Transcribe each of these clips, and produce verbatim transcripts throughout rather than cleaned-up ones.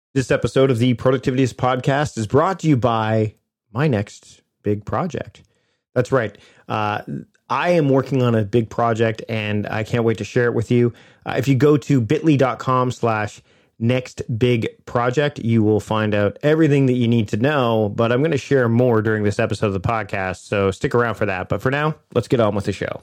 This episode of the Productivityist Podcast is brought to you by my next big project. That's right. Uh, I am working on a big project and I can't wait to share it with you. Uh, if you go to bit.ly.com slash next big project, you will find out everything that you need to know, but I'm going to share more during this episode of the podcast, so stick around for that. But for now, let's get on with the show.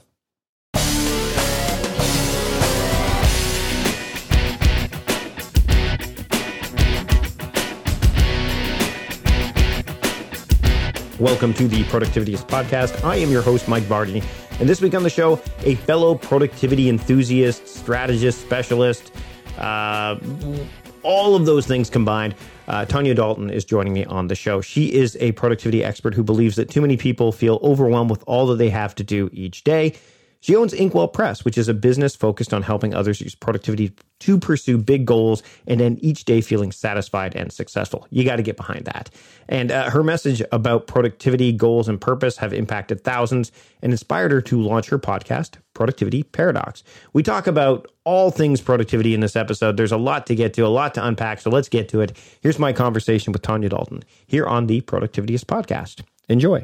Welcome to the Productivityist Podcast. I am your host, Mike Barty, and this week on the show, a fellow productivity enthusiast, strategist, specialist, uh, all of those things combined. Uh, Tanya Dalton is joining me on the show. She is a productivity expert who believes that too many people feel overwhelmed with all that they have to do each day. She owns Inkwell Press, which is a business focused on helping others use productivity to pursue big goals and end each day feeling satisfied and successful. You got to get behind that. And uh, her message about productivity, goals, and purpose have impacted thousands and inspired her to launch her podcast, Productivity Paradox. We talk about all things productivity in this episode. There's a lot to get to, a lot to unpack, so let's get to it. Here's my conversation with Tanya Dalton here on the Productivityist Podcast. Enjoy.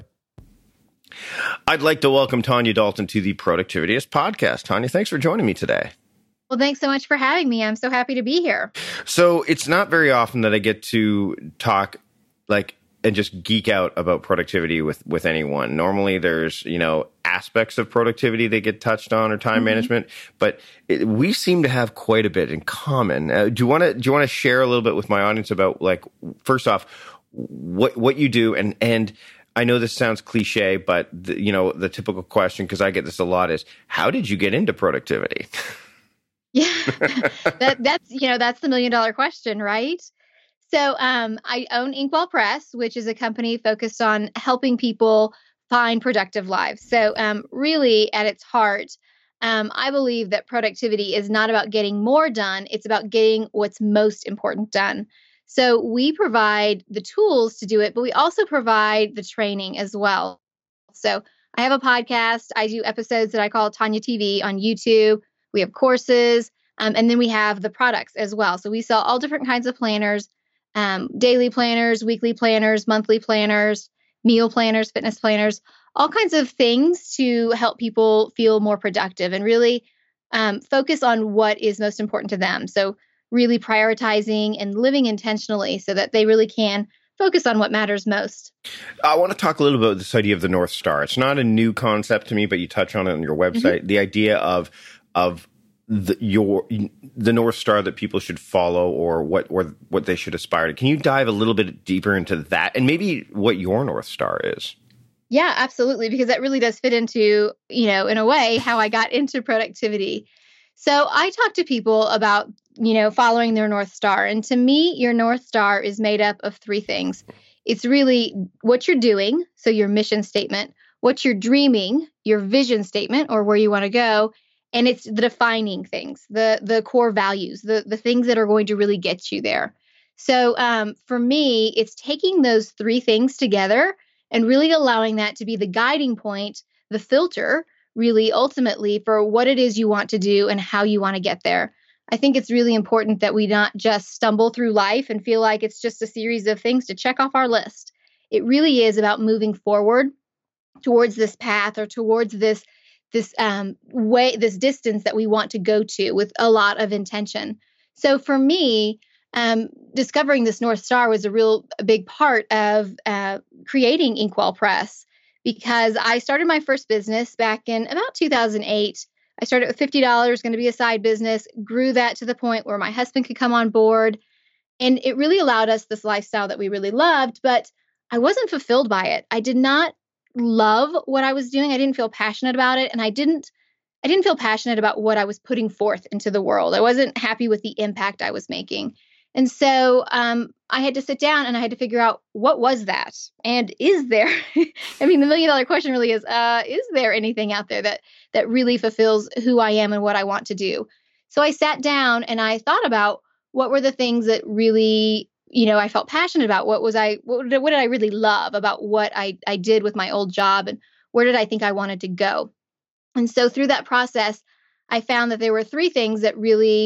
I'd like to welcome Tanya Dalton to the Productivityist Podcast. Tanya, thanks for joining me today. Well, thanks so much for having me. I'm so happy to be here. So it's not very often that I get to talk like and just geek out about productivity with, with anyone. Normally there's, you know, aspects of productivity that get touched on or time mm-hmm. management, but it, we seem to have quite a bit in common. Uh, do you want to do you want to share a little bit with my audience about, like, first off, what what you do, and and I know this sounds cliche, but the, you know, the typical question, because I get this a lot, is how did you get into productivity? Yeah, that, that's, you know, that's the million dollar question, right? So um, I own Inkwell Press, which is a company focused on helping people find productive lives. So um, really at its heart, um, I believe that productivity is not about getting more done. It's about getting what's most important done. So we provide the tools to do it, but we also provide the training as well. So I have a podcast. I do episodes that I call Tanya T V on YouTube. We have courses, um, and then we have the products as well. So we sell all different kinds of planners, um, daily planners, weekly planners, monthly planners, meal planners, fitness planners, all kinds of things to help people feel more productive and really um, focus on what is most important to them. So really prioritizing and living intentionally so that they really can focus on what matters most. I want to talk a little bit about this idea of the North Star. It's not a new concept to me, but you touch on it on your website. Mm-hmm. The idea of of the, your the North Star that people should follow, or what or what they should aspire to. Can you dive a little bit deeper into that, and maybe what your North Star is? Yeah, absolutely, because that really does fit into, you know, in a way, how I got into productivity. So I talk to people about, you know, following their North Star. And to me, your North Star is made up of three things. It's really what you're doing, so your mission statement, what you're dreaming, your vision statement, or where you want to go, and it's the defining things, the the core values, the, the things that are going to really get you there. So um, for me, it's taking those three things together and really allowing that to be the guiding point, the filter, really ultimately for what it is you want to do and how you want to get there. I think it's really important that we not just stumble through life and feel like it's just a series of things to check off our list. It really is about moving forward towards this path or towards this this um, way, this distance that we want to go to with a lot of intention. So for me, um, discovering this North Star was a real a big part of uh, creating Inkwell Press, because I started my first business back in about two thousand eight. I started with fifty dollars, going to be a side business, grew that to the point where my husband could come on board. And it really allowed us this lifestyle that we really loved, but I wasn't fulfilled by it. I did not love what I was doing. I didn't feel passionate about it. And I didn't, I didn't feel passionate about what I was putting forth into the world. I wasn't happy with the impact I was making. And so um, I had to sit down and I had to figure out, what was that? And is there, I mean, the million dollar question really is, uh, is there anything out there that that really fulfills who I am and what I want to do? So I sat down and I thought about what were the things that really, you know, I felt passionate about. What was I, what did, what did I really love about what I, I did with my old job, and where did I think I wanted to go? And so through that process, I found that there were three things that really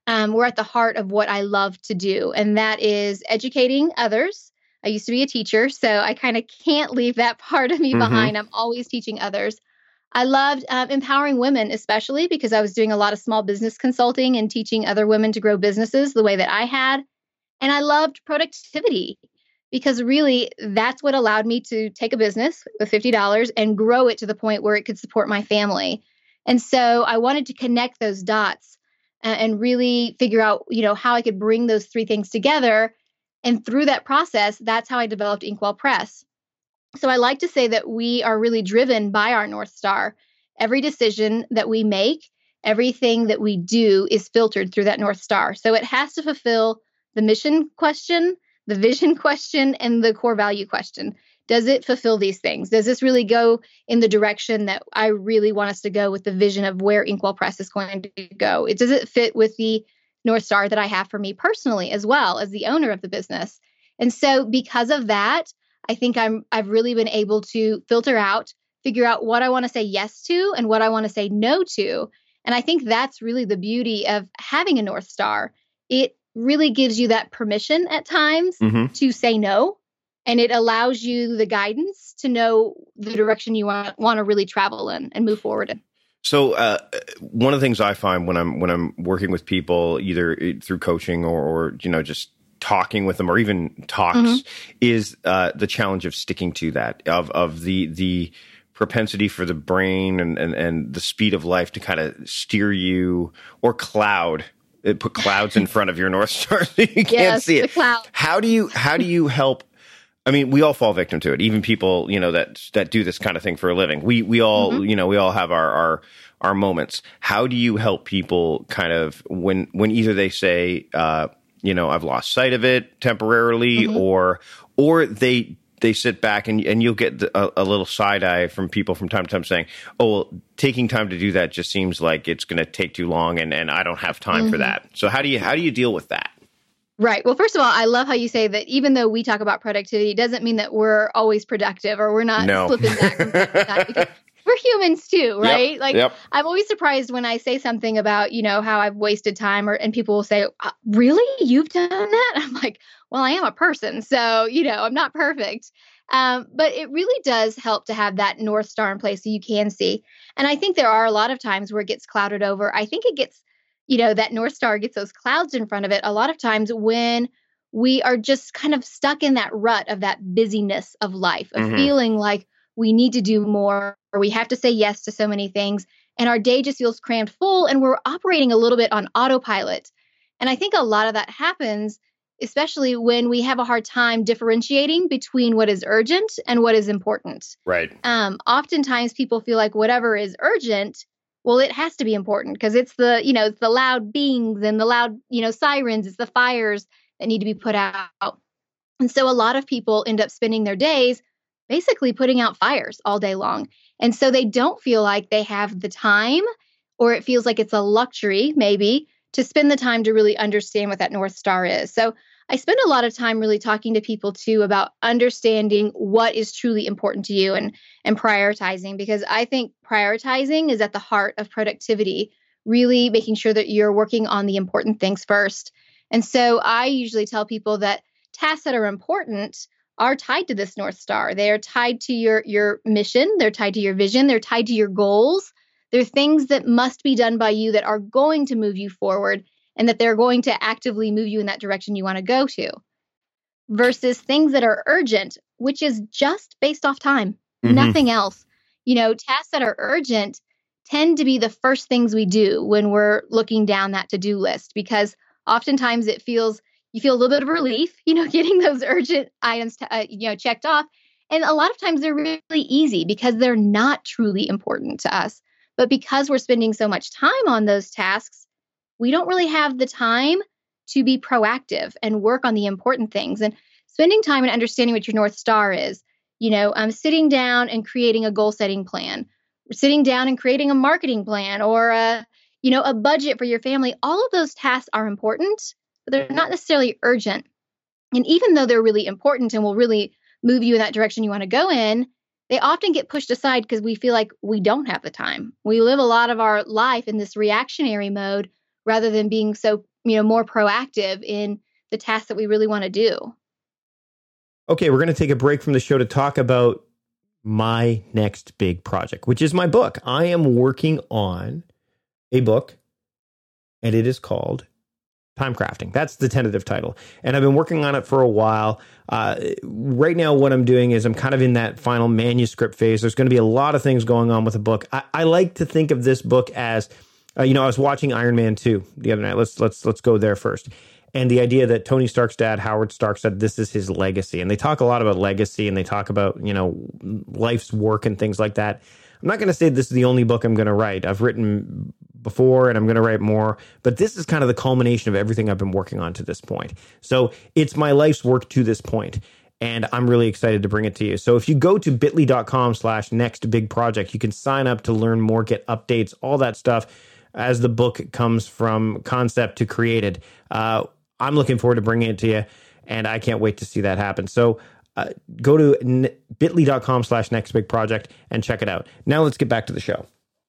um, we're at the heart of what I love to do, and that is educating others. I used to be a teacher, so I kind of can't leave that part of me Mm-hmm. behind. I'm always teaching others. I loved um, empowering women, especially because I was doing a lot of small business consulting and teaching other women to grow businesses the way that I had. And I loved productivity because really that's what allowed me to take a business with fifty dollars and grow it to the point where it could support my family. And so I wanted to connect those dots uh, and really figure out, you know, how I could bring those three things together. And through that process, that's how I developed Inkwell Press. So I like to say that we are really driven by our North Star. Every decision that we make, everything that we do is filtered through that North Star. So it has to fulfill the mission question, the vision question, and the core value question. Does it fulfill these things? Does this really go in the direction that I really want us to go with the vision of where Inkwell Press is going to go? It does it fit with the North Star that I have for me personally, as well as the owner of the business? And so because of that, I think I'm, I've really been able to filter out, figure out what I want to say yes to and what I want to say no to. And I think that's really the beauty of having a North Star. It really gives you that permission at times Mm-hmm. to say no. And it allows you the guidance to know the direction you want, want to really travel in and move forward in. So uh, one of the things I find when I'm when I'm working with people, either through coaching or, or you know just talking with them or even talks, mm-hmm. is uh, the challenge of sticking to that, of of the the propensity for the brain and and, and the speed of life to kind of steer you or cloud. It put clouds in front of your North Star so you can't yes, see it. The cloud. How do you how do you help? I mean, we all fall victim to it. Even people, you know, that that do this kind of thing for a living. We we all, mm-hmm. you know, we all have our, our our moments. How do you help people kind of when when either they say, uh, you know, I've lost sight of it temporarily, mm-hmm. or or they they sit back and and you'll get a, a little side eye from people from time to time saying, oh, well, taking time to do that just seems like it's going to take too long, and and I don't have time mm-hmm. for that. So how do you how do you deal with that? Right. Well, first of all, I love how you say that even though we talk about productivity, it doesn't mean that we're always productive or we're not no. flipping back from time to time, because we're humans too, right? Yep, like yep. I'm always surprised when I say something about, you know, how I've wasted time, or and people will say, uh, really? You've done that? I'm like, well, I am a person. So, you know, I'm not perfect. Um, but it really does help to have that North Star in place so you can see. And I think there are a lot of times where it gets clouded over. I think it gets you know, that North Star gets those clouds in front of it a lot of times when we are just kind of stuck in that rut of that busyness of life, of mm-hmm. feeling like we need to do more, or we have to say yes to so many things. And our day just feels crammed full, and we're operating a little bit on autopilot. And I think a lot of that happens, especially when we have a hard time differentiating between what is urgent and what is important. Right. Um, oftentimes people feel like whatever is urgent, well, it has to be important because it's the, you know, it's the loud beings and the loud, you know, sirens, it's the fires that need to be put out. And so a lot of people end up spending their days basically putting out fires all day long. And so they don't feel like they have the time, or it feels like it's a luxury maybe to spend the time to really understand what that North Star is. So I spend a lot of time really talking to people too about understanding what is truly important to you and, and prioritizing, because I think prioritizing is at the heart of productivity, really making sure that you're working on the important things first. And so I usually tell people that tasks that are important are tied to this North Star. They are tied to your, your mission. They're tied to your vision. They're tied to your goals. They're things that must be done by you that are going to move you forward, and that they're going to actively move you in that direction you want to go to, versus things that are urgent, which is just based off time, mm-hmm. nothing else. You know, tasks that are urgent tend to be the first things we do when we're looking down that to-do list, because oftentimes it feels, you feel a little bit of relief, you know, getting those urgent items, to, uh, you know, checked off. And a lot of times they're really easy because they're not truly important to us. But because we're spending so much time on those tasks, we don't really have the time to be proactive and work on the important things. And spending time and understanding what your North Star is, you know, um, sitting down and creating a goal setting plan, sitting down and creating a marketing plan, or a, you know, a budget for your family. All of those tasks are important, but they're not necessarily urgent. And even though they're really important and will really move you in that direction you want to go in, they often get pushed aside because we feel like we don't have the time. We live a lot of our life in this reactionary mode rather than being so you know, more proactive in the tasks that we really want to do. Okay, we're going to take a break from the show to talk about my next big project, which is my book. I am working on a book, and it is called Time Crafting. That's the tentative title. And I've been working on it for a while. Uh, right now, what I'm doing is I'm kind of in that final manuscript phase. There's going to be a lot of things going on with the book. I, I like to think of this book as, uh, you know, I was watching Iron Man two the other night. Let's let's let's go there first. And the idea that Tony Stark's dad, Howard Stark, said this is his legacy. And they talk a lot about legacy, and they talk about, you know, life's work and things like that. I'm not going to say this is the only book I'm going to write. I've written before, and I'm going to write more. But this is kind of the culmination of everything I've been working on to this point. So it's my life's work to this point. And I'm really excited to bring it to you. So if you go to bit.ly.com slash next big project, you can sign up to learn more, get updates, all that stuff as the book comes from concept to created. Uh, I'm looking forward to bringing it to you, and I can't wait to see that happen. So uh, go to n- bit.ly.com slash next big project and check it out. Now let's get back to the show.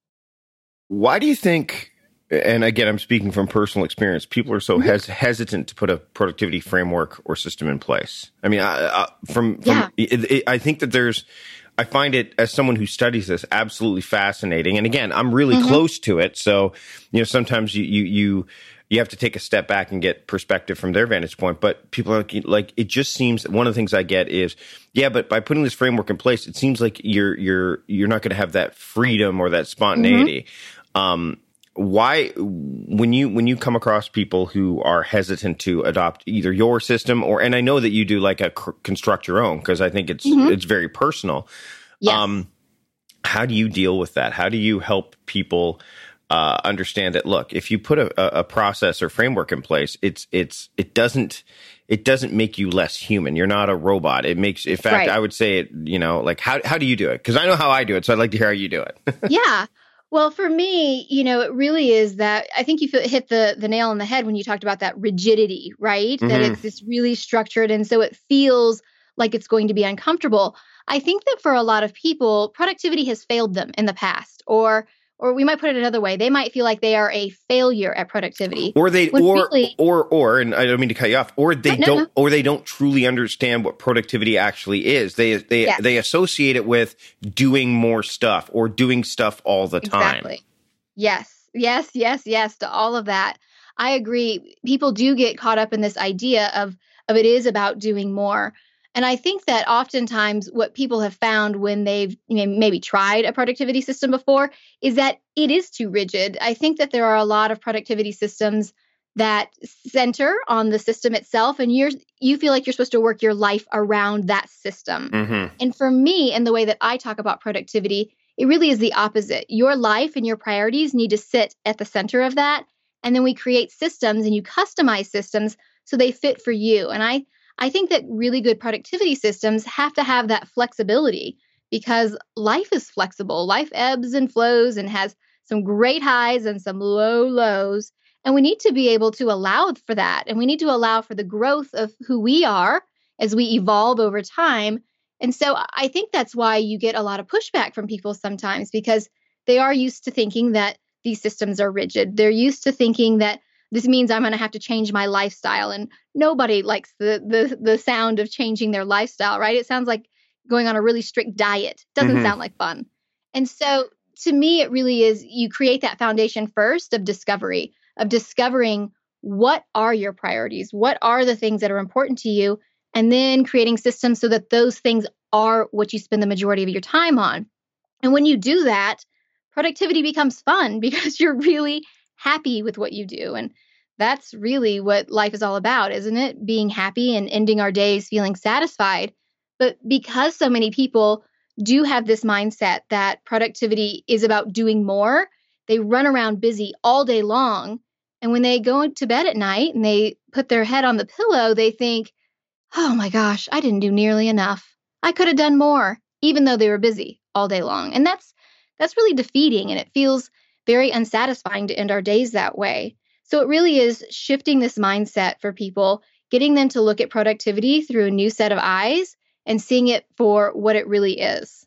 Why do you think, and again, I'm speaking from personal experience, people are so Mm-hmm. hes- hesitant to put a productivity framework or system in place? I mean, I, I, from, from Yeah. it, it, I think that there's, I find it, as someone who studies this, absolutely fascinating. And again, I'm really Mm-hmm. close to it. So, you know, sometimes you, you, you, you have to take a step back and get perspective from their vantage point. But people are like, like, it just seems, one of the things I get is, yeah, but by putting this framework in place, it seems like you're, you're, you're not going to have that freedom or that spontaneity. Mm-hmm. Um, why, when you, when you come across people who are hesitant to adopt either your system or, and I know that you do like a c- construct your own, because I think it's, Mm-hmm. it's very personal. Yes. Um, how do you deal with that? How do you help people uh, understand that? Look, if you put a, a process or framework in place, it's it's it doesn't it doesn't make you less human. You're not a robot. It makes, in fact, Right. I would say it. You know, like how how do you do it? Because I know how I do it, so I'd like to hear how you do it. Yeah. Well, for me, you know, it really is that I think you hit the the nail on the head when you talked about that rigidity, right? Mm-hmm. That it's this really structured, and so it feels like it's going to be uncomfortable. I think that for a lot of people, productivity has failed them in the past, or or we might put it another way, they might feel like they are a failure at productivity, or they when or really, or or and I don't mean to cut you off, or they no, don't no. or they don't truly understand what productivity actually is. They they Yes. they associate it with doing more stuff or doing stuff all the time. Exactly. Yes, yes, yes, yes to all of that. I agree. People do get caught up in this idea of of it is about doing more. And I think that oftentimes what people have found when they've you know, maybe tried a productivity system before is that it is too rigid. I think that there are a lot of productivity systems that center on the system itself, and you're you feel like you're supposed to work your life around that system. Mm-hmm. And for me, and the way that I talk about productivity, it really is the opposite. Your life and your priorities need to sit at the center of that. And then we create systems and you customize systems so they fit for you. And I, I think that really good productivity systems have to have that flexibility because life is flexible. Life ebbs and flows and has some great highs and some low lows. And we need to be able to allow for that. And we need to allow for the growth of who we are as we evolve over time. And so I think that's why you get a lot of pushback from people sometimes because they are used to thinking that these systems are rigid. They're used to thinking that this means I'm going to have to change my lifestyle. And nobody likes the the the sound of changing their lifestyle, right? It sounds like going on a really strict diet. Doesn't Mm-hmm. sound like fun. And so to me, it really is you create that foundation first of discovery, of discovering what are your priorities? What are the things that are important to you? And then creating systems so that those things are what you spend the majority of your time on. And when you do that, productivity becomes fun because you're really happy with what you do. And that's really what life is all about, isn't it? Being happy and ending our days feeling satisfied. But because so many people do have this mindset that productivity is about doing more, they run around busy all day long. And when they go to bed at night and they put their head on the pillow, they think, oh my gosh, I didn't do nearly enough. I could have done more, even though they were busy all day long. And that's that's really defeating, and it feels very unsatisfying to end our days that way. So it really is shifting this mindset for people, getting them to look at productivity through a new set of eyes and seeing it for what it really is.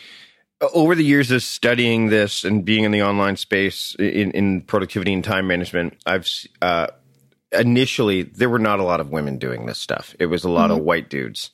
Over the years of studying this and being in the online space in, in productivity and time management, I've uh, initially there were not a lot of women doing this stuff. It was a lot mm-hmm. of white dudes.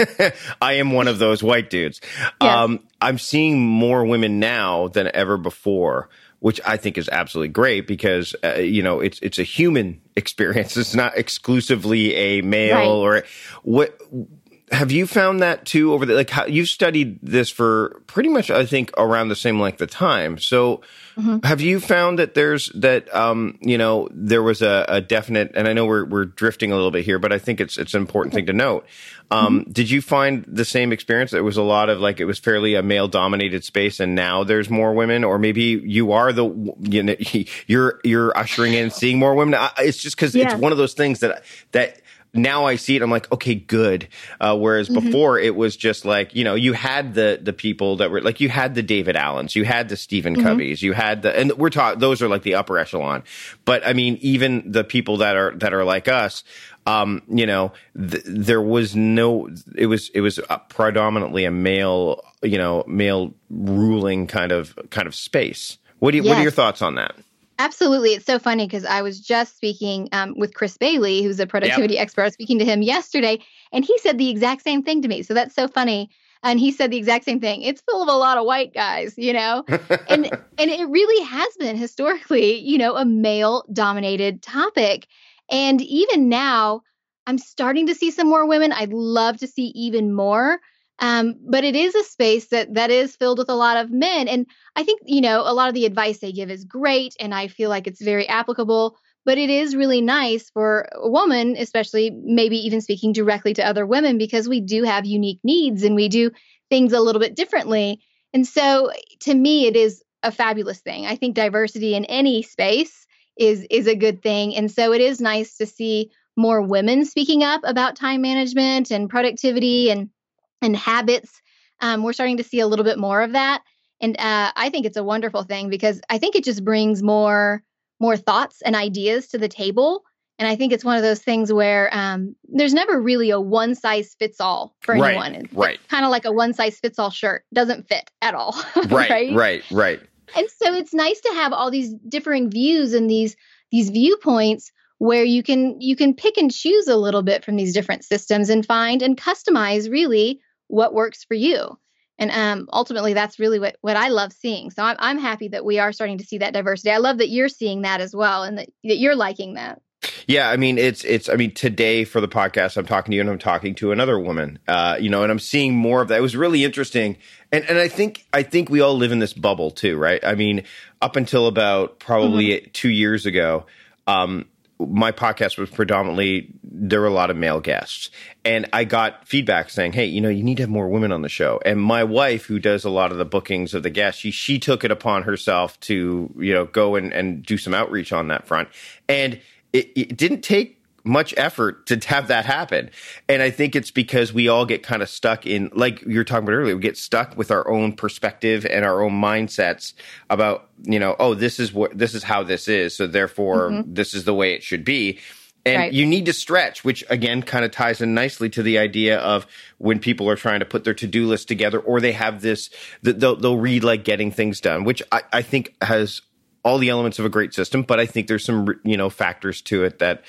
I am one of those white dudes. Yes. Um, I'm seeing more women now than ever before, which I think is absolutely great because, uh, you know, it's it's a human experience. It's not exclusively a male right. or what. Have you found that too over the, like how you've studied this for pretty much, I think, around the same length of time. So mm-hmm. have you found that there's that, um, you know, there was a, a definite, and I know we're, we're drifting a little bit here, but I think it's, it's an important thing to note. Um, mm-hmm. Did you find the same experience? It was a lot of like, it was fairly a male dominated space and now there's more women, or maybe you are the, you know, you're, you're ushering in and seeing more women. It's just cause yeah. it's one of those things that, that, now I see it, I'm like, okay, good. Uh, whereas mm-hmm. before it was just like, you know, you had the the people that were like, you had the David Allens, you had the Stephen mm-hmm. Coveys, you had the, and we're talking, those are like the upper echelon. But I mean, even the people that are that are like us, um, you know, th- there was no, it was it was a predominantly a male, you know, male ruling kind of kind of space. What do you, yes. what are your thoughts on that? Absolutely. It's so funny because I was just speaking um, with Chris Bailey, who's a productivity yep. expert. I was speaking to him yesterday, and he said the exact same thing to me. So that's so funny. And he said the exact same thing. It's full of a lot of white guys, you know, and and it really has been historically, you know, a male dominated topic. And even now, I'm starting to see some more women. I'd love to see even more. Um, but it is a space that that is filled with a lot of men. And I think, you know, a lot of the advice they give is great. And I feel like it's very applicable. But it is really nice for a woman, especially maybe even speaking directly to other women, because we do have unique needs and we do things a little bit differently. And so to me, it is a fabulous thing. I think diversity in any space is is a good thing. And so it is nice to see more women speaking up about time management and productivity and and habits. Um, we're starting to see a little bit more of that. And uh, I think it's a wonderful thing because I think it just brings more more thoughts and ideas to the table. And I think it's one of those things where um, there's never really a one size fits all for right, anyone. It's right. kind of like a one size fits all shirt. Doesn't fit at all. right, right, right, right. And so it's nice to have all these differing views and these these viewpoints where you can you can pick and choose a little bit from these different systems and find and customize really what works for you. And um, ultimately, that's really what, what I love seeing. So I'm, I'm happy that we are starting to see that diversity. I love that you're seeing that as well and that, that you're liking that. Yeah, I mean, it's, it's, I mean, today for the podcast, I'm talking to you and I'm talking to another woman, uh, you know, and I'm seeing more of that. It was really interesting. And, and I think, I think we all live in this bubble too, right? I mean, up until about probably mm-hmm. two years ago, um, my podcast was predominantly, there were a lot of male guests. And I got feedback saying, hey, you know, you need to have more women on the show. And my wife, who does a lot of the bookings of the guests, she she took it upon herself to, you know, go and, and do some outreach on that front. And it, it didn't take much effort to have that happen. And I think it's because we all get kind of stuck in, like you were talking about earlier, we get stuck with our own perspective and our own mindsets about, you know, oh, this is what, this is how this is. So therefore, mm-hmm. this is the way it should be. And right. you need to stretch, which again kind of ties in nicely to the idea of when people are trying to put their to-do list together, or they have this, they'll, they'll read like Getting Things Done, which I, I think has all the elements of a great system, but I think there's some, you know, factors to it that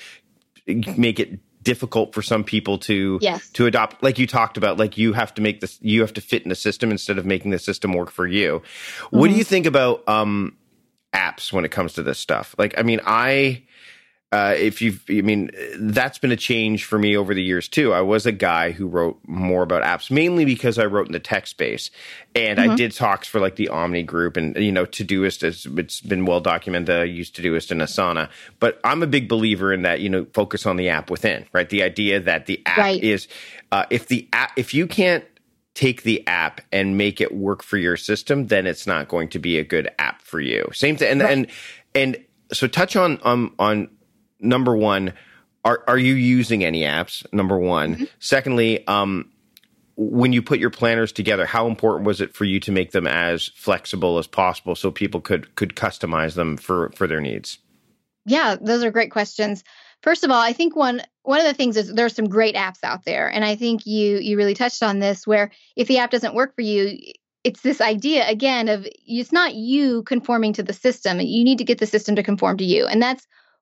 make it difficult for some people to yes. to adopt. Like you talked about, like you have to make this, you have to fit in the system instead of making the system work for you. Mm-hmm. What do you think about um, apps when it comes to this stuff? Like, I mean, I, uh, if you've, I mean, that's been a change for me over the years too. I was a guy who wrote more about apps, mainly because I wrote in the tech space, and mm-hmm. I did talks for like the Omni group, and you know, Todoist is, it's been well documented. I use Todoist and Asana, but I'm a big believer in that. You know, focus on the app within, right? The idea that the app right. is, uh, if the app, if you can't take the app and make it work for your system, then it's not going to be a good app for you. Same thing, and right. and and so touch on um on. Number one, are are you using any apps? Number one. Mm-hmm. Secondly, um, when you put your planners together, how important was it for you to make them as flexible as possible so people could could customize them for, for their needs? Yeah, those are great questions. First of all, I think one one of the things is there's some great apps out there, and I think you you really touched on this, where if the app doesn't work for you, it's this idea again of it's not you conforming to the system. You need to get the system to conform to you, and that's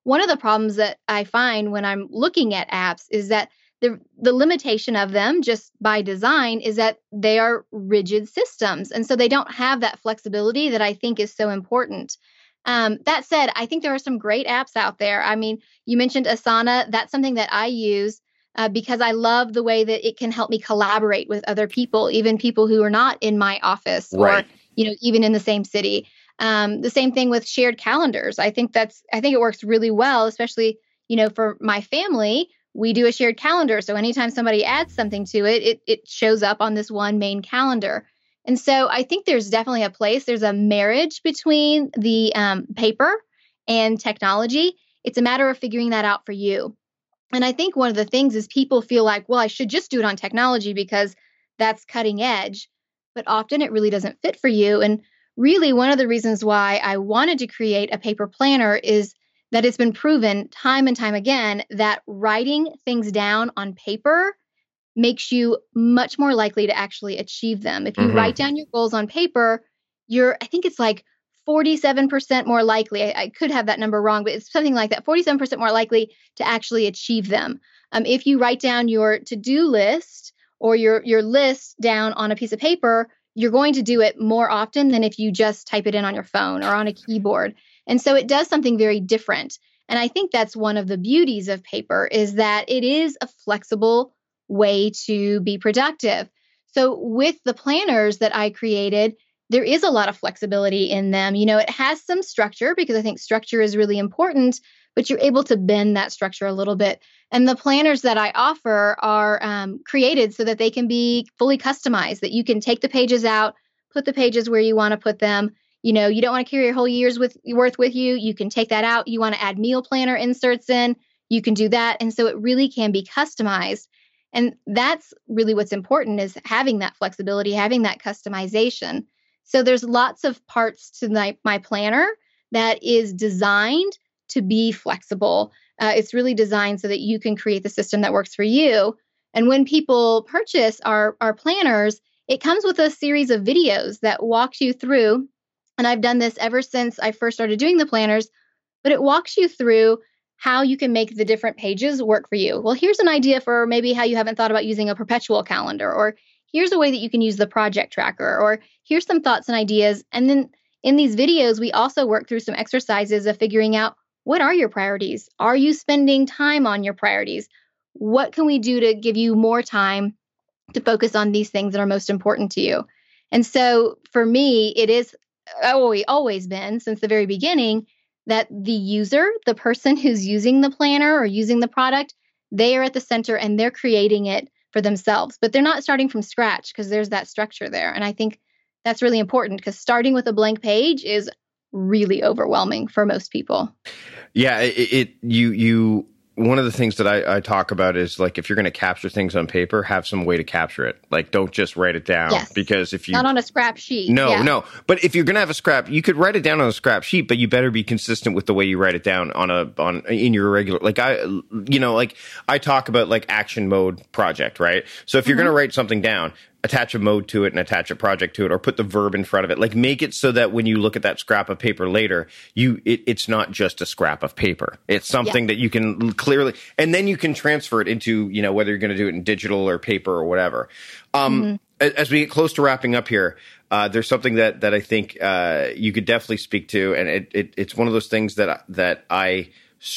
one of the problems that I find when I'm looking at apps is that the the limitation of them just by design is that they are rigid systems. And so they don't have that flexibility that I think is so important. Um, that said, I think there are some great apps out there. I mean, you mentioned Asana. That's something that I use uh, because I love the way that it can help me collaborate with other people, even people who are not in my office Right. or, you know, even in the same city. Um, the same thing with shared calendars. I think that's, I think it works really well, especially, you know, for my family. We do a shared calendar. So anytime somebody adds something to it, it, it shows up on this one main calendar. And so I think there's definitely a place, there's a marriage between the um, paper and technology. It's a matter of figuring that out for you. And I think one of the things is people feel like, well, I should just do it on technology because that's cutting edge. But often it really doesn't fit for you. And really, one of the reasons why I wanted to create a paper planner is that it's been proven time and time again that writing things down on paper makes you much more likely to actually achieve them. If you Mhm. write down your goals on paper, you're, I think it's like forty-seven percent more likely. I, I could have that number wrong, but it's something like that, forty-seven percent more likely to actually achieve them. Um, if you write down your to-do list or your, your list down on a piece of paper, you're going to do it more often than if you just type it in on your phone or on a keyboard. And so it does something very different. And I think that's one of the beauties of paper is that it is a flexible way to be productive. So with the planners that I created, there is a lot of flexibility in them. You know, it has some structure because I think structure is really important, but you're able to bend that structure a little bit. And the planners that I offer are um, created so that they can be fully customized, that you can take the pages out, put the pages where you want to put them. You know, you don't want to carry your whole year's with, worth with you. You can take that out. You want to add meal planner inserts in, you can do that. And so it really can be customized. And that's really what's important is having that flexibility, having that customization. So there's lots of parts to my, my planner that is designed to be flexible. Uh, it's really designed so that you can create the system that works for you. And when people purchase our, our planners, it comes with a series of videos that walks you through. And I've done this ever since I first started doing the planners, but it walks you through how you can make the different pages work for you. Well, here's an idea for maybe how you haven't thought about using a perpetual calendar, or here's a way that you can use the project tracker, or here's some thoughts and ideas. And then in these videos, we also work through some exercises of figuring out what are your priorities? Are you spending time on your priorities? What can we do to give you more time to focus on these things that are most important to you? And so for me, it is always, always been since the very beginning that the user, the person who's using the planner or using the product, they are at the center and they're creating it for themselves. But they're not starting from scratch because there's that structure there. And I think that's really important because starting with a blank page is really overwhelming for most people. Yeah, it, it you you one of the things that I, I talk about is like if you're going to capture things on paper, have some way to capture it. Like don't just write it down Yes. because if you Not on a scrap sheet. No, Yeah. no. But if you're going to have a scrap, you could write it down on a scrap sheet, but you better be consistent with the way you write it down on a on in your regular. Like I, you know, like I talk about like action mode project, right? So if you're Mm-hmm. going to write something down, attach a mode to it and attach a project to it, or put the verb in front of it. Like make it so that when you look at that scrap of paper later, you it, it's not just a scrap of paper. It's something Yeah. that you can clearly, and then you can transfer it into, you know, whether you're going to do it in digital or paper or whatever. Um, Mm-hmm. As we get close to wrapping up here, uh, there's something that that I think uh, you could definitely speak to, and it, it it's one of those things that I- that I.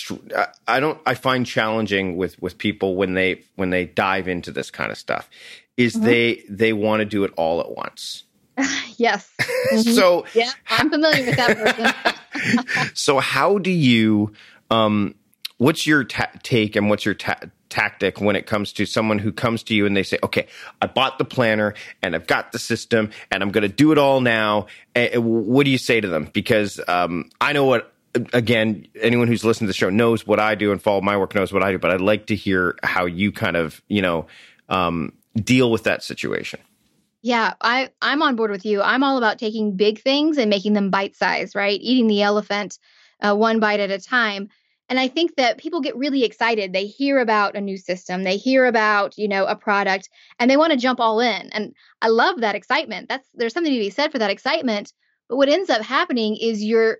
I don't. I find challenging with, with people when they when they dive into this kind of stuff, is Mm-hmm. they they want to do it all at once. Yes. Mhm. So Yeah, I'm familiar with that person. so how do you? Um, what's your ta- take and what's your ta- tactic when it comes to someone who comes to you and they say, "Okay, I bought the planner and I've got the system and I'm going to do it all now." And what do you say to them? Because um, I know what. Again, anyone who's listened to the show knows what I do and follow my work knows what I do, but I'd like to hear how you kind of, you know, um, deal with that situation. Yeah, I, I'm on board with you. I'm all about taking big things and making them bite-sized, right? Eating the elephant uh, one bite at a time. And I think that people get really excited. They hear about a new system. They hear about, you know, a product and they want to jump all in. And I love that excitement. That's there's something to be said for that excitement. But what ends up happening is you're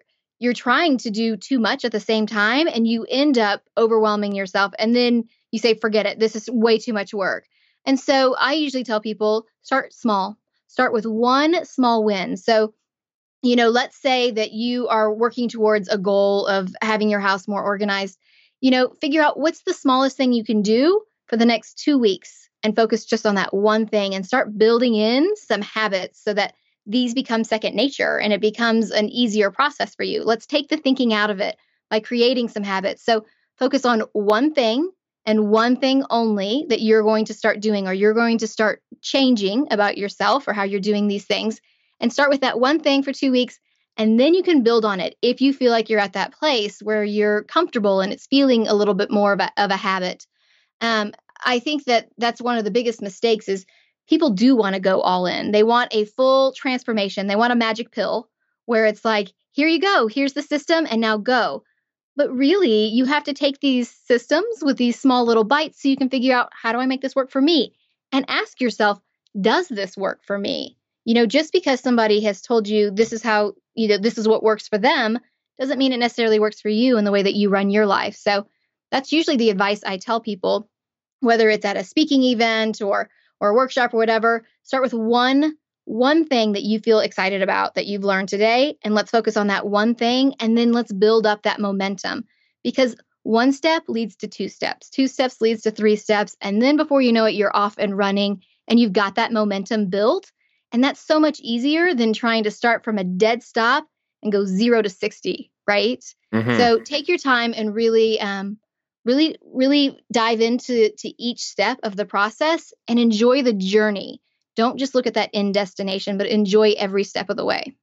you're trying to do too much at the same time and you end up overwhelming yourself. And then you say, forget it. This is way too much work. And so I usually tell people, start small, start with one small win. So, you know, let's say that you are working towards a goal of having your house more organized. You know, figure out what's the smallest thing you can do for the next two weeks and focus just on that one thing and start building in some habits so that these become second nature and it becomes an easier process for you. Let's take the thinking out of it by creating some habits. So focus on one thing and one thing only that you're going to start doing, or you're going to start changing about yourself or how you're doing these things, and start with that one thing for two weeks. And then you can build on it if you feel like you're at that place where you're comfortable and it's feeling a little bit more of a, of a habit. Um, I think that that's one of the biggest mistakes is people do want to go all in. They want a full transformation. They want a magic pill where it's like, here you go, here's the system, and now go. But really, you have to take these systems with these small little bites so you can figure out, how do I make this work for me? And ask yourself, does this work for me? You know, just because somebody has told you this is how, you know, this is what works for them, doesn't mean it necessarily works for you in the way that you run your life. So that's usually the advice I tell people, whether it's at a speaking event or or a workshop or whatever. Start with one one thing that you feel excited about that you've learned today, and let's focus on that one thing, and then let's build up that momentum, because one step leads to two steps, two steps leads to three steps, and then before you know it, you're off and running and you've got that momentum built. And that's so much easier than trying to start from a dead stop and go zero to sixty, right? Mm-hmm. So take your time and really, um, really, really dive into to each step of the process and enjoy the journey. Don't just look at that end destination, but enjoy every step of the way.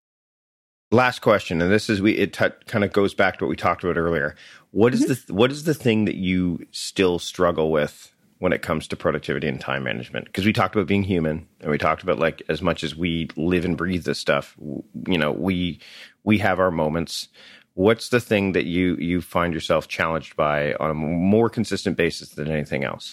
Last question, and this is we it t- kind of goes back to what we talked about earlier. What is mm-hmm. the what is the thing that you still struggle with when it comes to productivity and time management? Because we talked about being human, and we talked about, like, as much as we live and breathe this stuff, you know, we we have our moments. What's the thing that you you find yourself challenged by on a more consistent basis than anything else?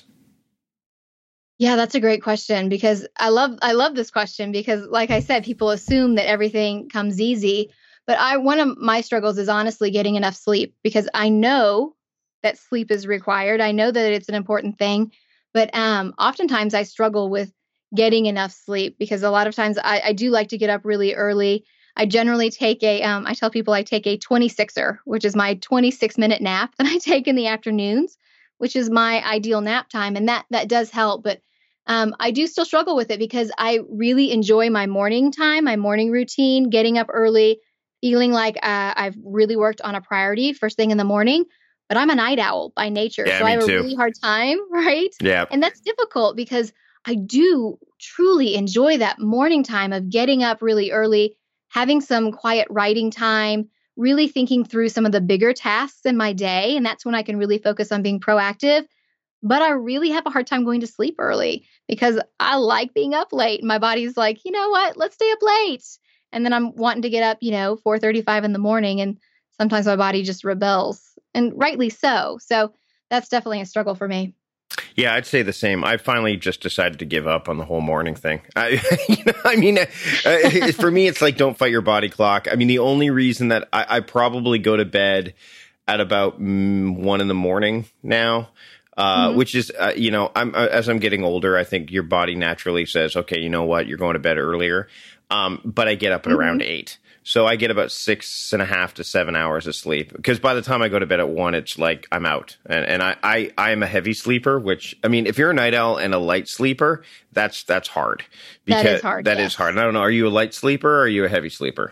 Yeah, that's a great question, because I love I love this question because, like I said, people assume that everything comes easy. But I one of my struggles is honestly getting enough sleep, because I know that sleep is required. I know that it's an important thing, but um, oftentimes I struggle with getting enough sleep, because a lot of times I, I do like to get up really early. I generally take a, um, I tell people I take a twenty-sixer, which is my twenty-six minute nap that I take in the afternoons, which is my ideal nap time. And that, that does help. But um, I do still struggle with it because I really enjoy my morning time, my morning routine, getting up early, feeling like uh, I've really worked on a priority first thing in the morning. But I'm a night owl by nature. Yeah, so me I have too. a really hard time, right? Yeah. And that's difficult because I do truly enjoy that morning time of getting up really early, having some quiet writing time, really thinking through some of the bigger tasks in my day. And that's when I can really focus on being proactive. But I really have a hard time going to sleep early because I like being up late. My body's like, you know what, let's stay up late. And then I'm wanting to get up, you know, four thirty-five in the morning. And sometimes my body just rebels, and rightly so. So that's definitely a struggle for me. Yeah, I'd say the same. I finally just decided to give up on the whole morning thing. I, you know, I mean, uh, for me, it's like, don't fight your body clock. I mean, the only reason that I, I probably go to bed at about mm, one in the morning now, uh, mm-hmm. which is, uh, you know, I'm uh, as I'm getting older, I think your body naturally says, okay, you know what, you're going to bed earlier. Um, but I get up at mm-hmm. around eight. So I get about six and a half to seven hours of sleep, because by the time I go to bed at one, it's like I'm out. And, and I, I, I am a heavy sleeper, which, I mean, if you're a night owl and a light sleeper, that's, that's hard. Because that is hard. That yes. is hard. And I don't know, are you a light sleeper or are you a heavy sleeper?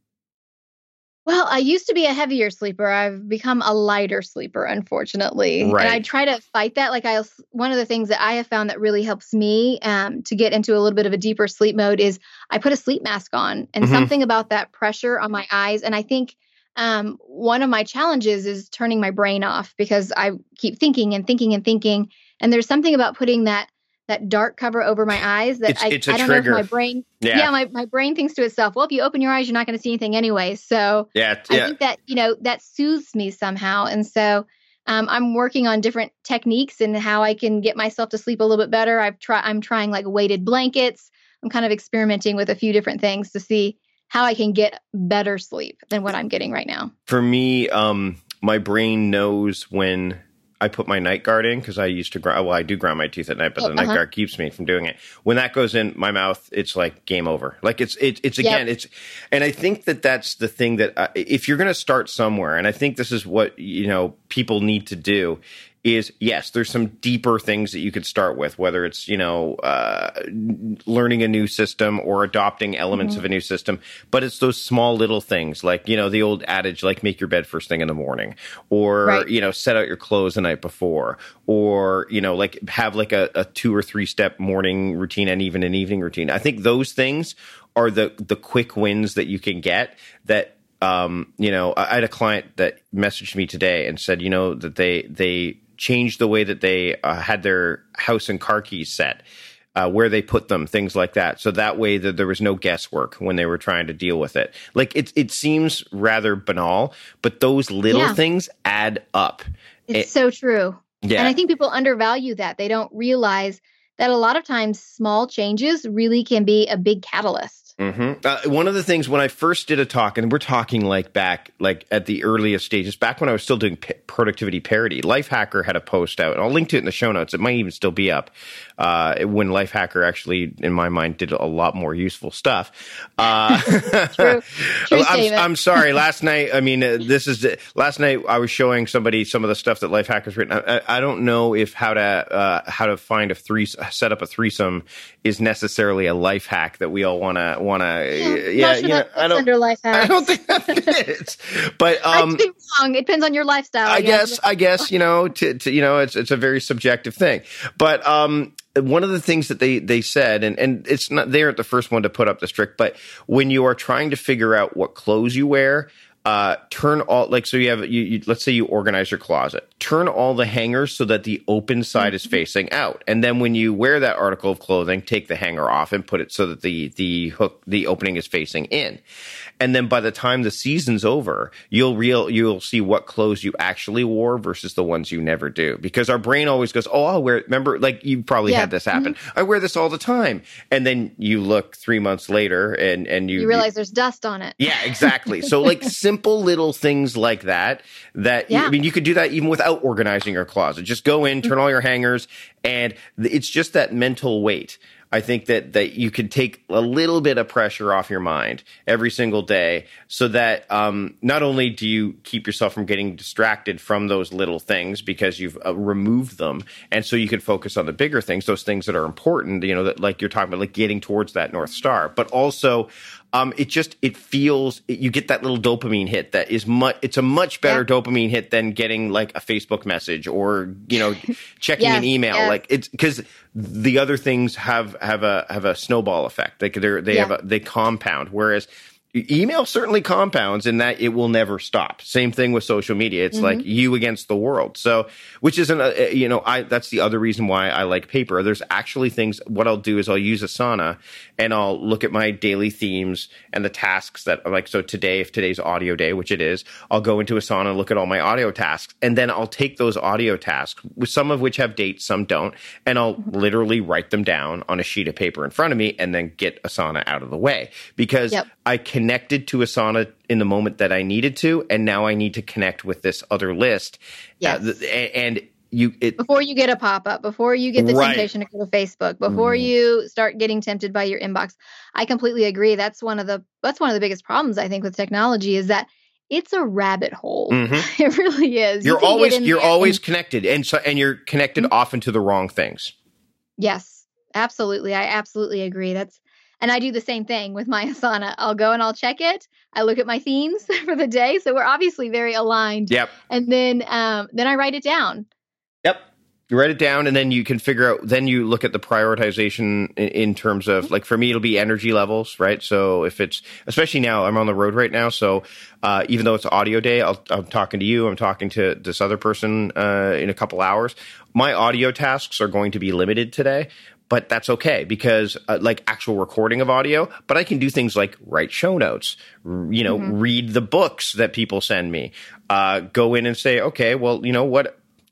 Well, I used to be a heavier sleeper. I've become a lighter sleeper, unfortunately. Right. And I try to fight that. Like I, one of the things that I have found that really helps me um, to get into a little bit of a deeper sleep mode is I put a sleep mask on, and mm-hmm. something about that pressure on my eyes. And I think um, one of my challenges is turning my brain off, because I keep thinking and thinking and thinking. And there's something about putting that that dark cover over my eyes that it's, I, it's a I don't trigger. know if my brain, yeah, yeah my, my brain thinks to itself, well, if you open your eyes, you're not going to see anything anyway. So yeah, yeah. I think that, you know, that soothes me somehow. And so um, I'm working on different techniques and how I can get myself to sleep a little bit better. I've tried, I'm trying like weighted blankets. I'm kind of experimenting with a few different things to see how I can get better sleep than what I'm getting right now. For me, um, my brain knows when I put my night guard in, because I used to grind, well, I do grind my teeth at night, but oh, the night uh-huh. guard keeps me from doing it. When that goes in my mouth, it's like game over. Like it's, it, it's again, yep. it's, and I think that that's the thing that uh, if you're going to start somewhere, and I think this is what, you know, people need to do, is yes, there's some deeper things that you could start with, whether it's, you know, uh, learning a new system or adopting elements mm-hmm. of a new system. But it's those small little things like, you know, the old adage, like make your bed first thing in the morning, or, right. you know, set out your clothes the night before, or, you know, like have like a, a two or three step morning routine and even an evening routine. I think those things are the, the quick wins that you can get that, um, you know, I had a client that messaged me today and said, you know, that they, they, changed the way that they uh, had their house and car keys set, uh, where they put them, things like that. So that way that there was no guesswork when they were trying to deal with it. Like it, it seems rather banal, but those little yeah. things add up. It's it, so true. Yeah. And I think people undervalue that. They don't realize that a lot of times small changes really can be a big catalyst. Mm-hmm. Uh, one of the things when I first did a talk, and we're talking like back, like at the earliest stages, back when I was still doing p- productivity parody, Lifehacker had a post out, and I'll link to it in the show notes. It might even still be up. Uh, when Lifehacker actually, in my mind, did a lot more useful stuff. Uh, True. True I'm, I'm sorry. Last night, I mean, uh, this is last night. I was showing somebody some of the stuff that Lifehacker's written. I, I don't know if how to uh, how to find a three set up a threesome is necessarily a life hack that we all want to. Want to, yeah, yeah, sure you know, I don't, under life hacks. I don't think that fits. But um, I could be wrong. It depends on your lifestyle. I, I guess. guess, I guess, you know, to, to you know, it's it's a very subjective thing. But um, one of the things that they they said, and and it's not they aren't the first one to put up this trick, but when you are trying to figure out what clothes you wear. Uh, turn all like so you have you, you let's say you organize your closet. Turn all the hangers so that the open side is facing out, and then when you wear that article of clothing, take the hanger off and put it so that the the hook the opening is facing in. And then by the time the season's over, you'll real you'll see what clothes you actually wore versus the ones you never do, because our brain always goes, oh, I'll wear it. Remember, like you probably yeah. had this happen. Mm-hmm. I wear this all the time, and then you look three months later and and you you realize you, there's dust on it. Yeah, exactly. So like simple. Simple little things like that, that, yeah. I mean, you could do that even without organizing your closet. Just go in, turn all your hangers, and it's just that mental weight. I think that, that you can take a little bit of pressure off your mind every single day so that um, not only do you keep yourself from getting distracted from those little things because you've uh, removed them, and so you can focus on the bigger things, those things that are important, you know, that like you're talking about, like getting towards that North Star, but also Um, it just, it feels, it, you get that little dopamine hit that is much, it's a much better yeah. dopamine hit than getting like a Facebook message or, you know, checking yes, an email. Yes. Like it's because the other things have, have a, have a snowball effect. Like they're, they yeah. have a, they compound. Whereas email certainly compounds in that it will never stop. Same thing with social media. It's mm-hmm. like you against the world. So, which isn't, a, you know, I, that's the other reason why I like paper. There's actually things, what I'll do is I'll use Asana and I'll look at my daily themes and the tasks that like, so today, if today's audio day, which it is, I'll go into Asana and look at all my audio tasks. And then I'll take those audio tasks, some of which have dates, some don't. And I'll mm-hmm. literally write them down on a sheet of paper in front of me and then get Asana out of the way because yep. I can connected to Asana in the moment that I needed to, and now I need to connect with this other list. Yes. Uh, and you it, before you get a pop-up, before you get the right. temptation to go to Facebook, before mm. you start getting tempted by your inbox. I completely agree. That's one of the that's one of the biggest problems I think with technology is that it's a rabbit hole. Mm-hmm. It really is. You're you always you're always and, connected, and so and you're connected mm-hmm. often to the wrong things. Yes, absolutely. I absolutely agree. That's And I do the same thing with my Asana. I'll go and I'll check it. I look at my themes for the day. So we're obviously very aligned. Yep. And then um, then I write it down. Yep. You write it down and then you can figure out, then you look at the prioritization in, in terms of, like, for me, it'll be energy levels, right? So if it's, especially now, I'm on the road right now. So uh, even though it's audio day, I'll, I'm talking to you, I'm talking to this other person uh, in a couple hours. My audio tasks are going to be limited today. But that's okay because uh, like actual recording of audio, but I can do things like write show notes, you know, mm-hmm. read the books that people send me, uh, go in and say, okay, well, you know what,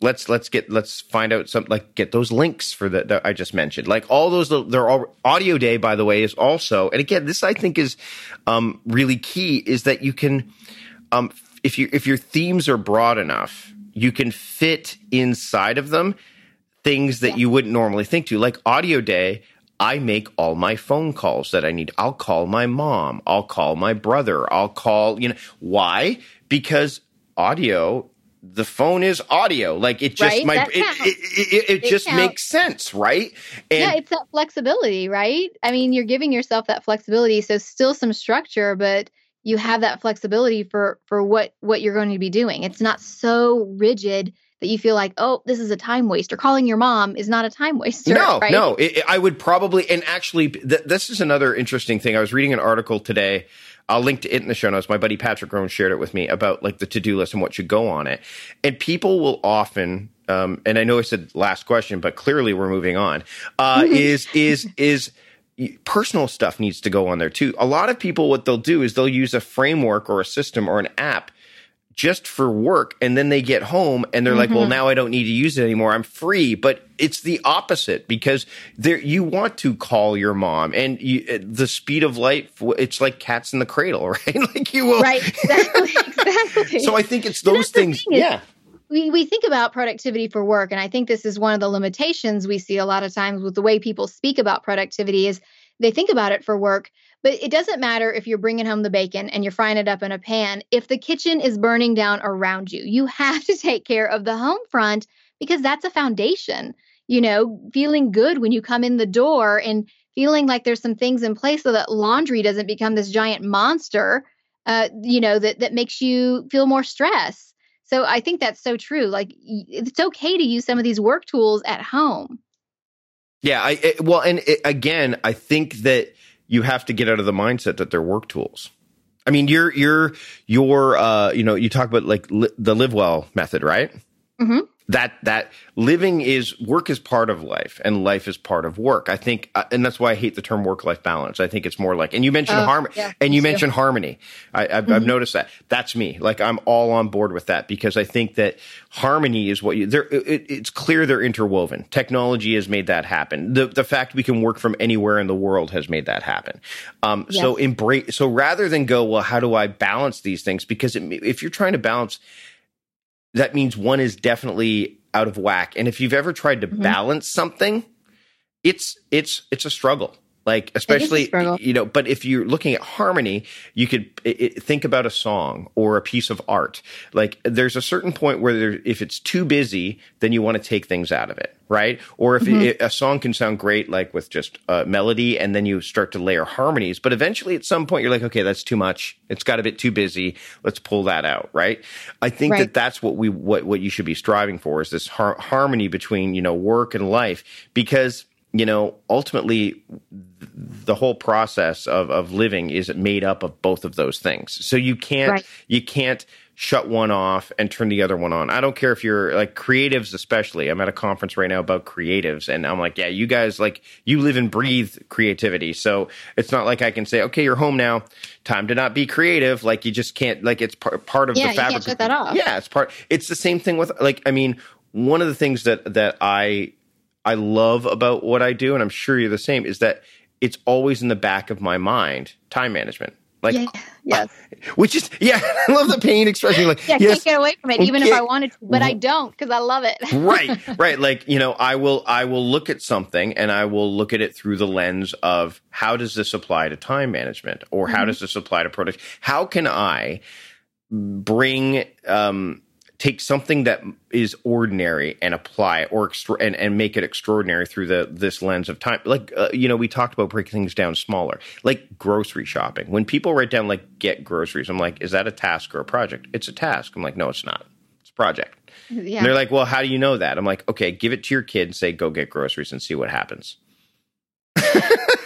let's let's get let's find out some like get those links for the that I just mentioned. Like all those, they're all audio day, by the way, is also, and again, this I think is um, really key, is that you can um, if you if your themes are broad enough, you can fit inside of them things that yeah. you wouldn't normally think to. Like audio day, I make all my phone calls that I need. I'll call my mom. I'll call my brother. I'll call, you know, why? Because audio, the phone is audio. Like it just right? might, it, it, it, it, it just counts. Makes sense, right? And yeah, it's that flexibility, right? I mean, you're giving yourself that flexibility. So still some structure, but you have that flexibility for, for what, what you're going to be doing. It's not so rigid that you feel like, oh, this is a time waster. Calling your mom is not a time waster. No, right? no. It, I would probably, and actually, th- this is another interesting thing. I was reading an article today. I'll link to it in the show notes. My buddy Patrick Rohn shared it with me about like the to-do list and what should go on it. And people will often, um, and I know I said last question, but clearly we're moving on, uh, is, is, is, personal stuff needs to go on there too. A lot of people, what they'll do is they'll use a framework or a system or an app just for work, and then they get home and they're mm-hmm. like, well, now I don't need to use it anymore. I'm free. But it's the opposite, because there you want to call your mom, and you, the speed of light, it's like cats in the cradle, right? Like you will. Right, exactly, exactly. So I think it's those things. Thing yeah. We we think about productivity for work, and I think this is one of the limitations we see a lot of times with the way people speak about productivity is they think about it for work. But it doesn't matter if you're bringing home the bacon and you're frying it up in a pan. If the kitchen is burning down around you, you have to take care of the home front, because that's a foundation. You know, feeling good when you come in the door and feeling like there's some things in place so that laundry doesn't become this giant monster, uh, you know, that, that makes you feel more stress. So I think that's so true. Like it's okay to use some of these work tools at home. Yeah. I, it, well, and it, again, I think that you have to get out of the mindset that they're work tools. I mean, you're, you're, you're, uh, you know, you talk about like li- the Live Well method, right? Mm-hmm. That, that living is, work is part of life and life is part of work. I think, uh, and that's why I hate the term work-life balance. I think it's more like, and you mentioned oh, harmony, yeah, and you too. mentioned harmony. I, I've, mm-hmm. I've noticed that. That's me. Like I'm all on board with that, because I think that harmony is what you, there, it, it's clear they're interwoven. Technology has made that happen. The, the fact we can work from anywhere in the world has made that happen. Um, yes. So embrace, so rather than go, well, how do I balance these things? Because it, if you're trying to balance, that means one is definitely out of whack. And if you've ever tried to mm-hmm. balance something, it's it's it's a struggle. Like especially, you know, but if you're looking at harmony, you could it, it, think about a song or a piece of art. Like there's a certain point where there, if it's too busy, then you want to take things out of it, right? Or if mm-hmm. it, a song can sound great, like with just a melody, and then you start to layer harmonies. But eventually at some point you're like, okay, that's too much. It's got a bit too busy. Let's pull that out, right? I think right. that that's what we what what you should be striving for, is this har- harmony between, you know, work and life, because you know, ultimately, the whole process of, of living is made up of both of those things. So you can't right. you can't shut one off and turn the other one on. I don't care if you're like creatives, especially. I'm at a conference right now about creatives, and I'm like, yeah, you guys like you live and breathe creativity. So it's not like I can say, okay, you're home now, time to not be creative. Like you just can't. Like it's par- part of yeah, the fabric. You can't shut that off. Yeah, it's part. It's the same thing with like. I mean, one of the things that that I. I love about what I do, and I'm sure you're the same, is that it's always in the back of my mind, time management. Like, yeah, yes. Which is, yeah, I love the pain expression. Like, yeah, I yes, can't get away from it, even if I wanted to, but I don't, because I love it. right, right. Like, you know, I will, I will look at something and I will look at it through the lens of how does this apply to time management, or how mm-hmm. does this apply to product? How can I bring, um, take something that is ordinary and apply it, or extra- and, and make it extraordinary through the this lens of time. Like, uh, you know, we talked about breaking things down smaller, like grocery shopping. When people write down, like, get groceries, I'm like, is that a task or a project? It's a task. I'm like, no, it's not. It's a project. Yeah. And they're like, well, how do you know that? I'm like, okay, give it to your kid and say, go get groceries and see what happens.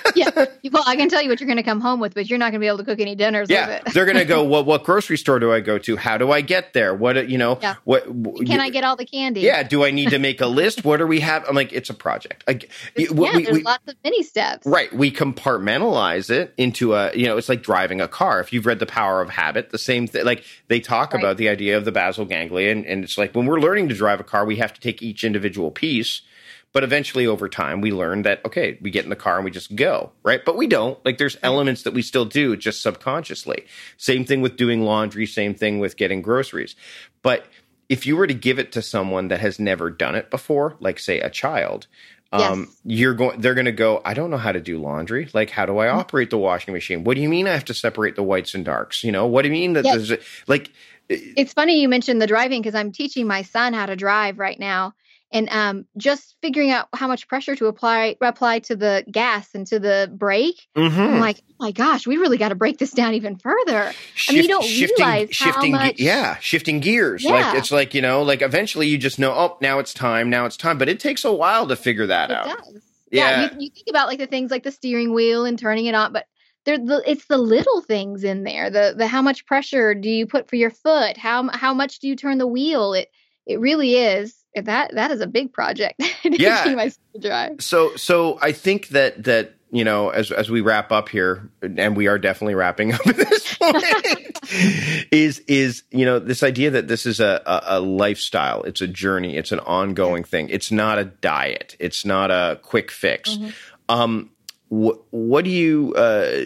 Yeah. Well, I can tell you what you're going to come home with, but you're not going to be able to cook any dinners yeah. with it. They're going to go, well, what grocery store do I go to? How do I get there? What, you know, yeah. what, can you, I get all the candy? Yeah. Do I need to make a list? What do we have? I'm like, it's a project. Like, yeah, we, there's we, lots of mini steps. Right. We compartmentalize it into a, you know, it's like driving a car. If you've read The Power of Habit, the same thing, like they talk right. about the idea of the basal ganglia. And, and it's like when we're learning to drive a car, we have to take each individual piece. But eventually over time, we learn that, okay, we get in the car and we just go, right? But we don't. Like there's elements that we still do just subconsciously. Same thing with doing laundry, same thing with getting groceries. But if you were to give it to someone that has never done it before, like say a child, um, yes. you're going, they're going to go, I don't know how to do laundry. Like, how do I operate the washing machine? What do you mean I have to separate the whites and darks? You know, what do you mean that yes. there's like, it's funny you mentioned the driving because I'm teaching my son how to drive right now. And um, just figuring out how much pressure to apply apply to the gas and to the brake. Mm-hmm. I'm like, oh my gosh, we really got to break this down even further. Shift, I mean, you don't shifting, realize shifting, how much. Yeah, shifting gears. Yeah. Like it's like, you know, like eventually you just know, oh, now it's time, now it's time. But it takes a while to figure that it out. Does. Yeah, yeah you, you think about like the things like the steering wheel and turning it on, but they're the, it's the little things in there. The the how much pressure do you put for your foot? How how much do you turn the wheel? It it really is. That that is a big project. Yeah. my son to drive. So so I think that that you know as as we wrap up here, and we are definitely wrapping up at this point, is is you know this idea that this is a, a a lifestyle. It's a journey. It's an ongoing thing. It's not a diet. It's not a quick fix. Mm-hmm. Um, wh- what do you? Uh,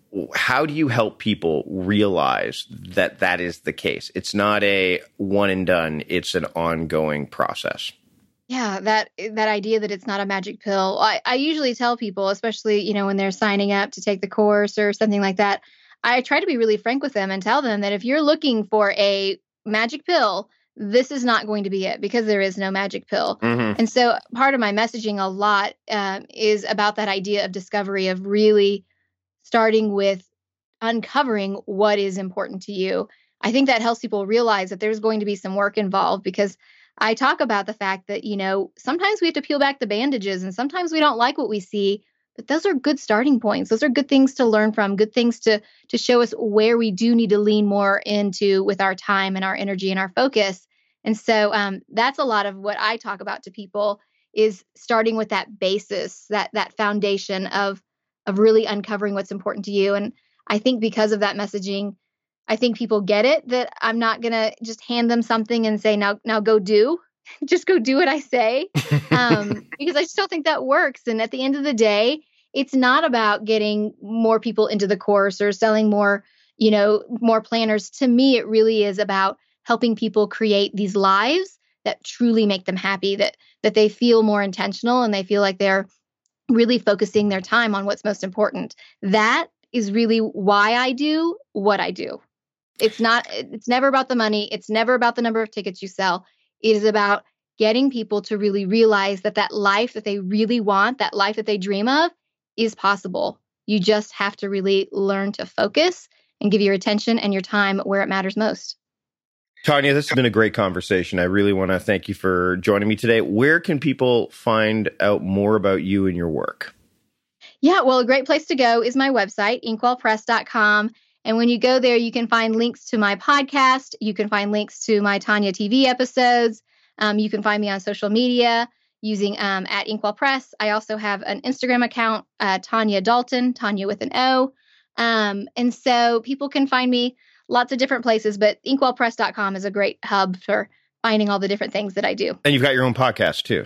How do you help people realize that that is the case? It's not a one and done. It's an ongoing process. Yeah, that that idea that it's not a magic pill. I, I usually tell people, especially, you know, when they're signing up to take the course or something like that, I try to be really frank with them and tell them that if you're looking for a magic pill, this is not going to be it because there is no magic pill. Mm-hmm. And so part of my messaging a lot um, is about that idea of discovery, of really starting with uncovering what is important to you. I think that helps people realize that there's going to be some work involved because I talk about the fact that, you know, sometimes we have to peel back the bandages and sometimes we don't like what we see, but those are good starting points. Those are good things to learn from, good things to to show us where we do need to lean more into with our time and our energy and our focus. And so um, that's a lot of what I talk about to people is starting with that basis, that that foundation of of really uncovering what's important to you. And I think because of that messaging, I think people get it, that I'm not going to just hand them something and say, now, now go do, just go do what I say. Um, because I just don't think that works. And at the end of the day, it's not about getting more people into the course or selling more, you know, more planners. To me, it really is about helping people create these lives that truly make them happy, that, that they feel more intentional and they feel like they're really focusing their time on what's most important. That is really why I do what I do. It's not, it's never about the money. It's never about the number of tickets you sell. It is about getting people to really realize that that life that they really want, that life that they dream of is possible. You just have to really learn to focus and give your attention and your time where it matters most. Tanya, this has been a great conversation. I really want to thank you for joining me today. Where can people find out more about you and your work? Yeah, well, a great place to go is my website, inkwell press dot com. And when you go there, you can find links to my podcast. You can find links to my Tanya T V episodes. Um, you can find me on social media using um, at Inkwell Press. I also have an Instagram account, uh, Tanya Dalton, Tanya with an O. Um, and so people can find me lots of different places, but inkwell press dot com is a great hub for finding all the different things that I do. And you've got your own podcast too.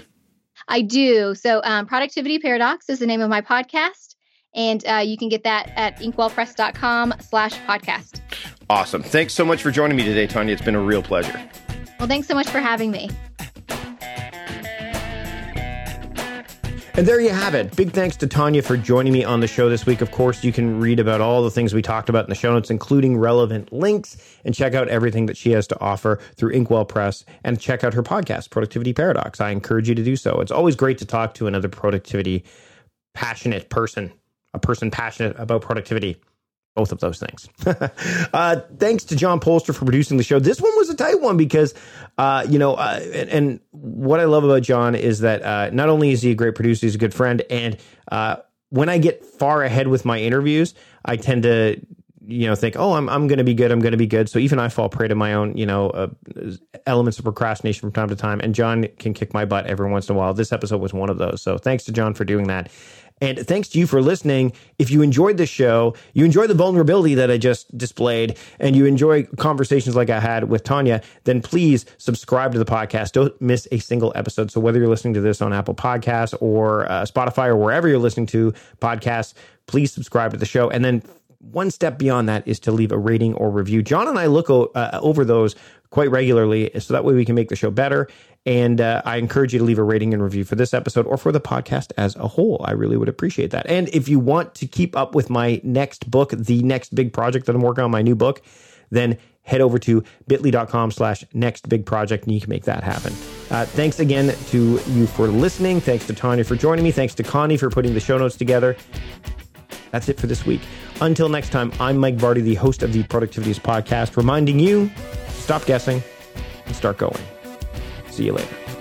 I do. So um, Productivity Paradox is the name of my podcast. And uh, you can get that at inkwell press dot com slash podcast. Awesome. Thanks so much for joining me today, Tanya. It's been a real pleasure. Well, thanks so much for having me. And there you have it. Big thanks to Tanya for joining me on the show this week. Of course, you can read about all the things we talked about in the show notes, including relevant links, and check out everything that she has to offer through Inkwell Press, and check out her podcast, Productivity Paradox. I encourage you to do so. It's always great to talk to another productivity passionate person, a person passionate about productivity. Both of those things. uh, thanks to John Polster for producing the show. This one was a tight one because, uh, you know, uh, and, and what I love about John is that uh, not only is he a great producer, he's a good friend. And uh, when I get far ahead with my interviews, I tend to, you know, think, oh, I'm I'm going to be good. I'm going to be good. So even I fall prey to my own, you know, uh, elements of procrastination from time to time. And John can kick my butt every once in a while. This episode was one of those. So thanks to John for doing that. And thanks to you for listening. If you enjoyed this show, you enjoy the vulnerability that I just displayed, and you enjoy conversations like I had with Tanya, then please subscribe to the podcast. Don't miss a single episode. So whether you're listening to this on Apple Podcasts or uh, Spotify or wherever you're listening to podcasts, please subscribe to the show. And then one step beyond that is to leave a rating or review. John and I look o- uh, over those quite regularly, so that way we can make the show better. And uh, I encourage you to leave a rating and review for this episode or for the podcast as a whole. I really would appreciate that. And if you want to keep up with my next book, the next big project that I'm working on, my new book, then head over to bit.ly.com slash next big project and you can make that happen. Uh, thanks again to you for listening. Thanks to Tanya for joining me. Thanks to Connie for putting the show notes together. That's it for this week. Until next time, I'm Mike Vardy, the host of the Productivityist Podcast, reminding you, stop guessing and start going. See you later.